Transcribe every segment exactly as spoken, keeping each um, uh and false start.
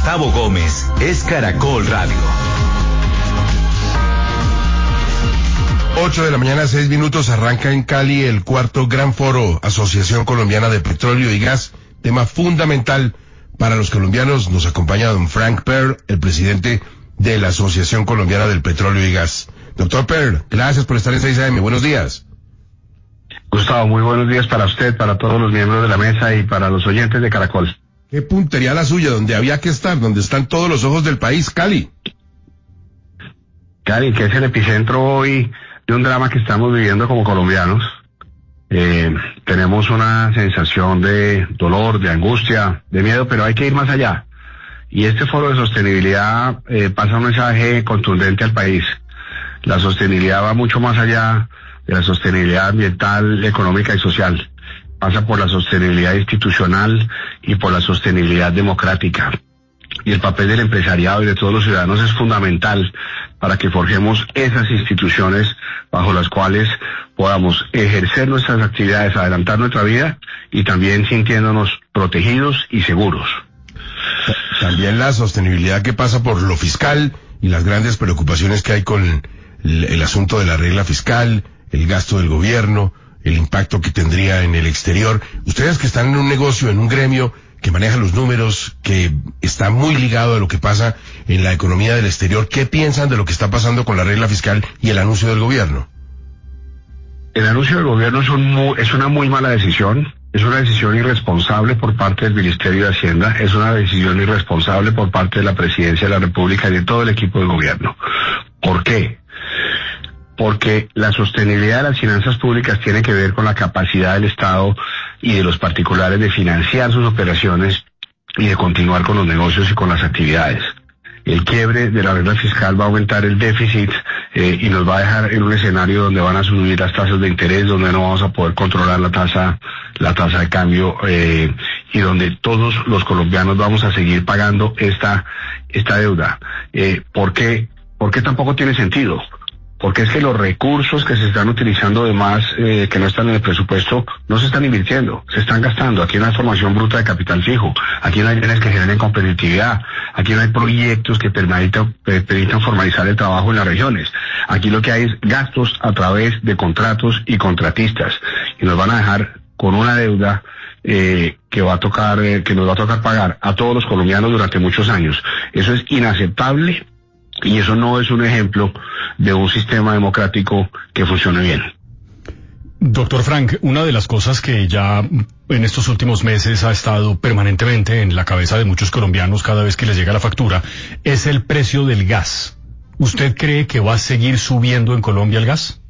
Gustavo Gómez es Caracol Radio. ocho de la mañana, seis minutos, arranca en Cali el cuarto Gran Foro Asociación Colombiana de Petróleo y Gas, tema fundamental para los colombianos. Nos acompaña don Frank Perl, el presidente de la Asociación Colombiana del Petróleo y Gas. Doctor Perl, gracias por estar en seis A M, buenos días. Gustavo, muy buenos días para usted, para todos los miembros de la mesa y para los oyentes de Caracol. Qué puntería la suya, donde había que estar, donde están todos los ojos del país, Cali. Cali, que es el epicentro hoy de un drama que estamos viviendo como colombianos. Eh, tenemos una sensación de dolor, de angustia, de miedo, pero hay que ir más allá. Y este foro de sostenibilidad eh, pasa un mensaje contundente al país. La sostenibilidad va mucho más allá de la sostenibilidad ambiental, económica y social. Pasa por la sostenibilidad institucional y por la sostenibilidad democrática. Y el papel del empresariado y de todos los ciudadanos es fundamental para que forjemos esas instituciones bajo las cuales podamos ejercer nuestras actividades, adelantar nuestra vida y también sintiéndonos protegidos y seguros. También la sostenibilidad que pasa por lo fiscal y las grandes preocupaciones que hay con el, el asunto de la regla fiscal, el gasto del gobierno, el impacto que tendría en el exterior. Ustedes que están en un negocio, en un gremio que maneja los números, que está muy ligado a lo que pasa en la economía del exterior, ¿qué piensan de lo que está pasando con la regla fiscal y el anuncio del gobierno? El anuncio del gobierno es, un muy, es una muy mala decisión, es una decisión irresponsable por parte del Ministerio de Hacienda, es una decisión irresponsable por parte de la Presidencia de la República y de todo el equipo del gobierno. ¿Por qué? Porque la sostenibilidad de las finanzas públicas tiene que ver con la capacidad del Estado y de los particulares de financiar sus operaciones y de continuar con los negocios y con las actividades. El quiebre de la regla fiscal va a aumentar el déficit eh, y nos va a dejar en un escenario donde van a subir las tasas de interés, donde no vamos a poder controlar la tasa, la tasa de cambio eh, y donde todos los colombianos vamos a seguir pagando esta, esta deuda. Eh, ¿por qué? ¿Por qué tampoco tiene sentido? Porque es que los recursos que se están utilizando de más, eh, que no están en el presupuesto, no se están invirtiendo, se están gastando. Aquí no hay formación bruta de capital fijo, aquí no hay bienes que generen competitividad, aquí no hay proyectos que permitan, eh, permitan formalizar el trabajo en las regiones. Aquí lo que hay es gastos a través de contratos y contratistas, y nos van a dejar con una deuda eh, que va a tocar, eh, que nos va a tocar pagar a todos los colombianos durante muchos años. Eso es inaceptable. Y eso no es un ejemplo de un sistema democrático que funcione bien. Doctor Frank, una de las cosas que ya en estos últimos meses ha estado permanentemente en la cabeza de muchos colombianos cada vez que les llega la factura es el precio del gas. ¿Usted cree que va a seguir subiendo en Colombia el gas?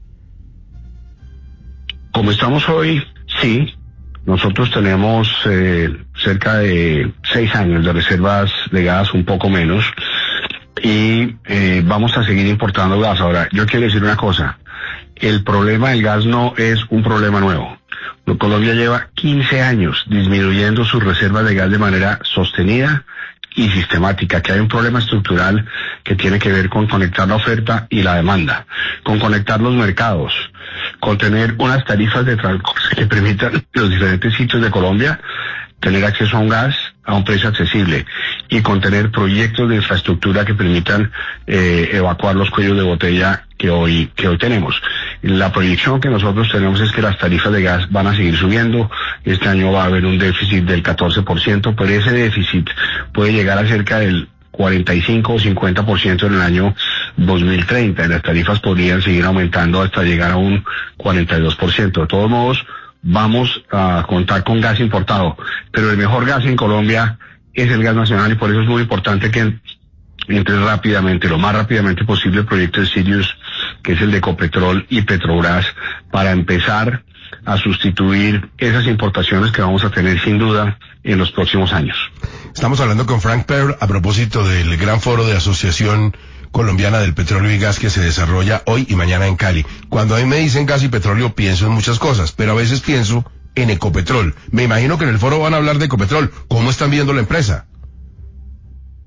Como estamos hoy, sí. Nosotros tenemos eh, cerca de seis años de reservas de gas, un poco menos. Y eh, vamos a seguir importando gas. Ahora, yo quiero decir una cosa, el problema del gas no es un problema nuevo. Colombia lleva quince años disminuyendo sus reservas de gas de manera sostenida y sistemática, que hay un problema estructural que tiene que ver con conectar la oferta y la demanda, con conectar los mercados, con tener unas tarifas de transporte que permitan los diferentes sitios de Colombia tener acceso a un gas a un precio accesible y con tener proyectos de infraestructura que permitan eh, evacuar los cuellos de botella que hoy que hoy tenemos. La proyección que nosotros tenemos es que las tarifas de gas van a seguir subiendo. Este año va a haber un déficit del catorce por ciento, pero ese déficit puede llegar a cerca del cuarenta y cinco o cincuenta por ciento en el año dos mil treinta. Y las tarifas podrían seguir aumentando hasta llegar a un cuarenta y dos por ciento. De todos modos, vamos a contar con gas importado, pero el mejor gas en Colombia es el gas nacional y por eso es muy importante que entre rápidamente, lo más rápidamente posible, el proyecto de Sirius, que es el de Ecopetrol y Petrobras, para empezar a sustituir esas importaciones que vamos a tener sin duda en los próximos años. Estamos hablando con Frank Perl a propósito del gran foro de Asociación Colombiana del Petróleo y Gas que se desarrolla hoy y mañana en Cali. Cuando a mí me dicen gas y petróleo pienso en muchas cosas, pero a veces pienso en Ecopetrol. Me imagino que en el foro van a hablar de Ecopetrol. ¿Cómo están viendo la empresa?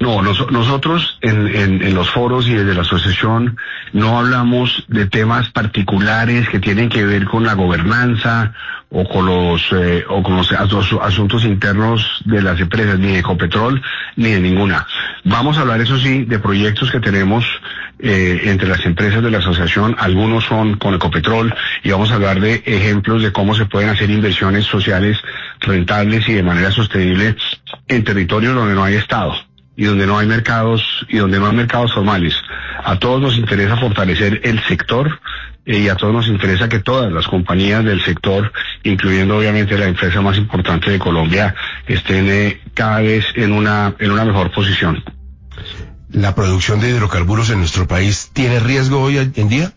No, nos, nosotros en, en, en los foros y desde la asociación no hablamos de temas particulares que tienen que ver con la gobernanza o con los eh, o con los asuntos internos de las empresas, ni de Ecopetrol ni de ninguna. Vamos a hablar, eso sí, de proyectos que tenemos eh, entre las empresas de la asociación. Algunos son con Ecopetrol, y vamos a hablar de ejemplos de cómo se pueden hacer inversiones sociales rentables y de manera sostenible en territorios donde no hay Estado y donde no hay mercados y donde no hay mercados formales. A todos nos interesa fortalecer el sector eh, y a todos nos interesa que todas las compañías del sector, incluyendo obviamente la empresa más importante de Colombia, estén eh, cada vez en una en una mejor posición. ¿La producción de hidrocarburos en nuestro país tiene riesgo hoy en día?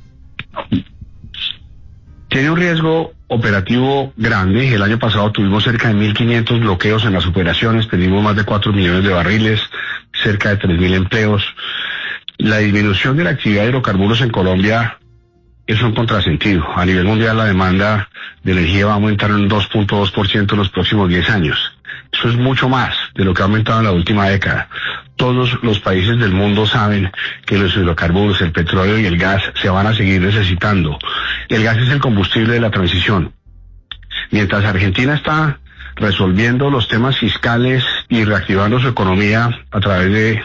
Tiene un riesgo operativo grande. El año pasado tuvimos cerca de mil quinientos bloqueos en las operaciones, perdimos más de cuatro millones de barriles, cerca de tres mil empleos. La disminución de la actividad de hidrocarburos en Colombia es un contrasentido. A nivel mundial la demanda de energía va a aumentar en un dos punto dos por ciento en los próximos diez años. Eso es mucho más de lo que ha aumentado en la última década. Todos los países del mundo saben que los hidrocarburos, el petróleo y el gas se van a seguir necesitando. El gas es el combustible de la transición. Mientras Argentina está resolviendo los temas fiscales y reactivando su economía a través de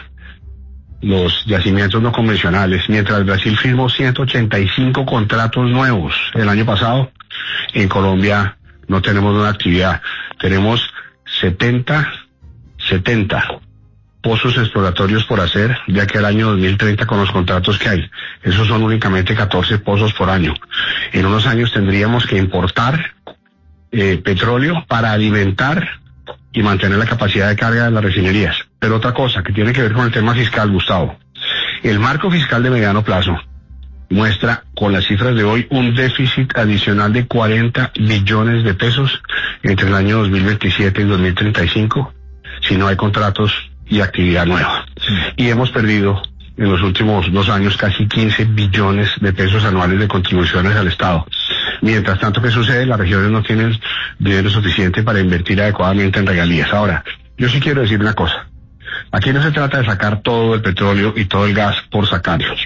los yacimientos no convencionales, mientras Brasil firmó ciento ochenta y cinco contratos nuevos el año pasado, en Colombia no tenemos una actividad. Tenemos setenta, setenta pozos exploratorios por hacer de aquí al año dos mil treinta con los contratos que hay. Esos son únicamente catorce pozos por año. En unos años tendríamos que importar eh, petróleo para alimentar y mantener la capacidad de carga de las refinerías. Pero otra cosa que tiene que ver con el tema fiscal, Gustavo. El marco fiscal de mediano plazo muestra con las cifras de hoy un déficit adicional de cuarenta billones de pesos entre el año dos mil veintisiete y dos mil treinta y cinco si no hay contratos y actividad nueva. Y hemos perdido en los últimos dos años casi quince billones de pesos anuales de contribuciones al Estado. Mientras tanto, ¿qué sucede? Las regiones no tienen dinero suficiente para invertir adecuadamente en regalías. Ahora, yo sí quiero decir una cosa. Aquí no se trata de sacar todo el petróleo y todo el gas por sacarlos.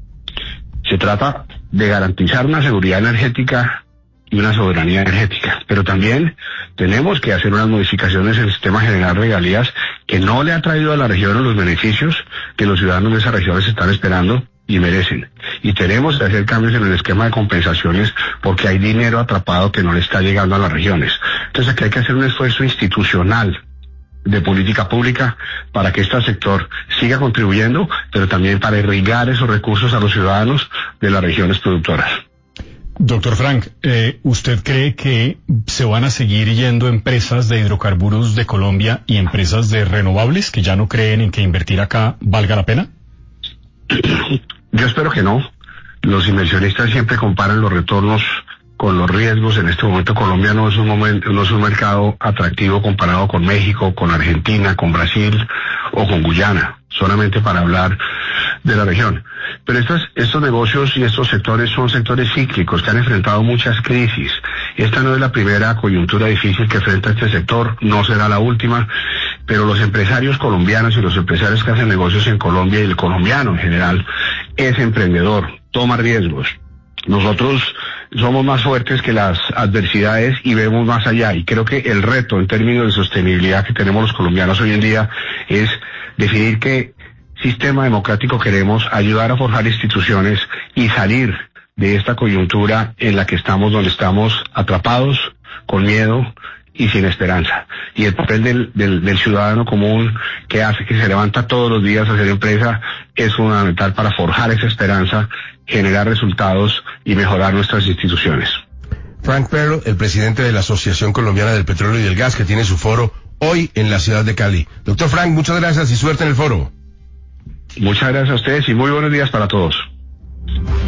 Se trata de garantizar una seguridad energética y una soberanía energética. Pero también tenemos que hacer unas modificaciones en el sistema general de regalías que no le ha traído a la región los beneficios que los ciudadanos de esas regiones están esperando y merecen. Y tenemos que hacer cambios en el esquema de compensaciones porque hay dinero atrapado que no le está llegando a las regiones. Entonces aquí hay que hacer un esfuerzo institucional de política pública para que este sector siga contribuyendo, pero también para irrigar esos recursos a los ciudadanos de las regiones productoras. Doctor Frank, eh, ¿usted cree que se van a seguir yendo empresas de hidrocarburos de Colombia y empresas de renovables que ya no creen en que invertir acá valga la pena? Yo espero que no. Los inversionistas siempre comparan los retornos con los riesgos. En este momento Colombia no es un momento, no es un mercado atractivo comparado con México, con Argentina, con Brasil o con Guyana, solamente para hablar de la región. Pero estos, estos negocios y estos sectores son sectores cíclicos que han enfrentado muchas crisis. Esta no es la primera coyuntura difícil que enfrenta este sector, no será la última, pero los empresarios colombianos y los empresarios que hacen negocios en Colombia y el colombiano en general es emprendedor, toma riesgos. Nosotros somos más fuertes que las adversidades y vemos más allá, y creo que el reto en términos de sostenibilidad que tenemos los colombianos hoy en día es definir qué sistema democrático queremos, ayudar a forjar instituciones y salir de esta coyuntura en la que estamos, donde estamos atrapados, con miedo y sin esperanza. Y el papel del, del, del ciudadano común que hace, que se levanta todos los días a hacer empresa, es fundamental para forjar esa esperanza, generar resultados y mejorar nuestras instituciones. Frank Perl, el presidente de la Asociación Colombiana del Petróleo y del Gas, que tiene su foro hoy en la ciudad de Cali. Doctor Frank, muchas gracias y suerte en el foro. Muchas gracias a ustedes y muy buenos días para todos.